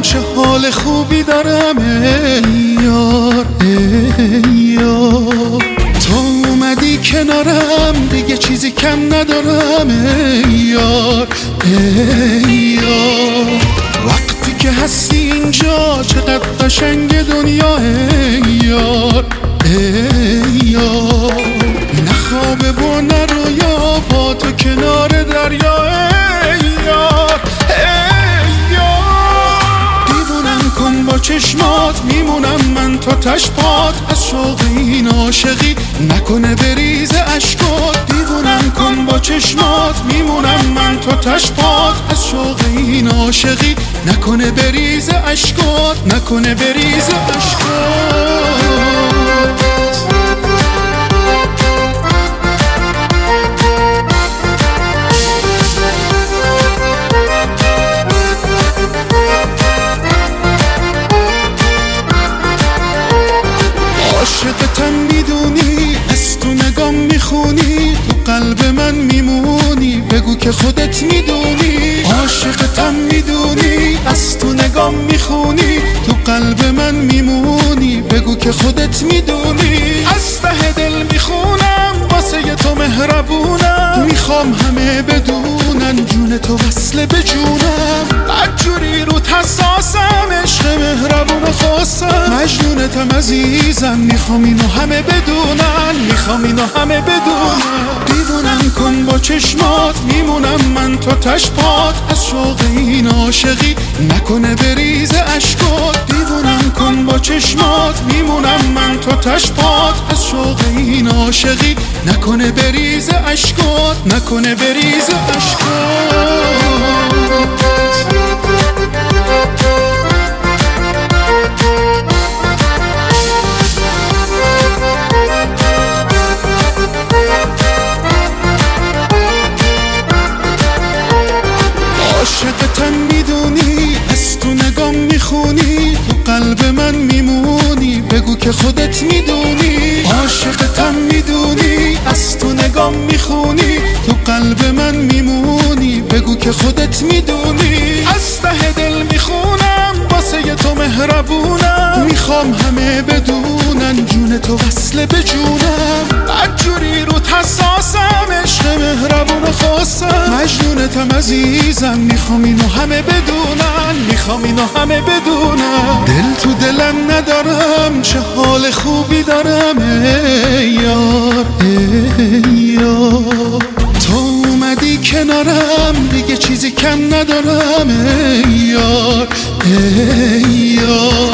چه حال خوبی دارم ای یار ای یار. تو اومدی کنارم دیگه چیزی کم ندارم ای یار ای یار. وقتی که هستی اینجا چقدر قشنگ دنیا ای یار ای یار. نه خوابه و نه رویا با تو کنار دریا ای یار ای یار. دیوونم کن با چشمات میمونم من تا تشپات از شوق این عاشقی نکنه بریز اشکات. دیوونم کن با چشمات میمونم من تا تشپات از شوق این عاشقی نکنه بریز اشکات نکنه بریز اشکات. عاشقتم میدونی از تو نگام میخونی تو قلب من میمونی بگو که خودت میدونی. عاشقتم میدونی از تو نگام میخونی تو قلب من میمونی بگو که خودت میدونی. از ته دل میخونم واسه تو مهربونم میخوام همه بدونن جون تو وصله به جونم. بدجوری رو حساسم عشق مهربون و خاصم مجنونتم عزیزم میخوام اینو همه بدونن میخوام اینو همه بدونن. دیوونم کن با چشمات میمونم من تا تشپات از شوق این عاشقی نکنه بریز اشکات. دیوونم کن با چشمات میمونم من تا تشپات از شوق این عاشقی نکنه بریز اشکات نکنه بریز اشکات. عاشقتم میدونی از تو نگام میخونی تو قلب من میمونی بگو که خودت میدونی. عاشقتم میدونی از تو نگام میخونی تو قلب من میمونی بگو که خودت میدونی. از ته دل میخونم واسه تو مهربونم میخوام همه بدونن جون تو وصله به جونم. بدجوری رو حساسم عشق مهربون و خاصم مجنونتم عزیزم میخوام اینو همه بدونن میخوام اینو همه بدونن. دل تو دلم ندارم چه حال خوبی دارم ای یار ای یار. تو اومدی کنارم دیگه چیزی کم ندارم ای یار ای یار.